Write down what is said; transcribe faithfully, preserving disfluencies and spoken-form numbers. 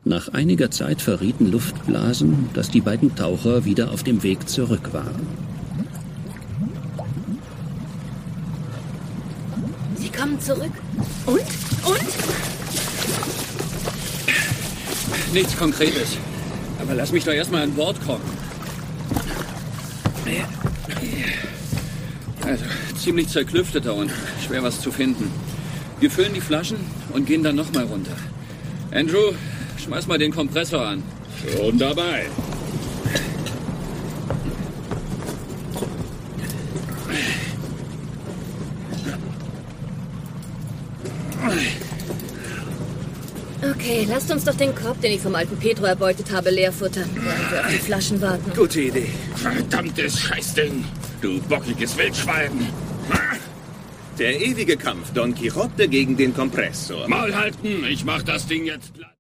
Nach einiger Zeit verrieten Luftblasen, dass die beiden Taucher wieder auf dem Weg zurück waren. Sie kommen zurück. Und? Und? Nichts Konkretes. Aber lass mich doch erstmal an Bord kommen. Also, ziemlich zerklüftet da unten. Schwer was zu finden. Wir füllen die Flaschen und gehen dann nochmal runter. Andrew, schmeiß mal den Kompressor an. Schon dabei. Okay, lasst uns doch den Korb, den ich vom alten Pedro erbeutet habe, leer futtern, während wir auf die Flaschen warten. Gute Idee. Verdammtes Scheißding. Du bockiges Wildschwein. Der ewige Kampf Don Quixote gegen den Kompressor. Maul halten, ich mach das Ding jetzt platt.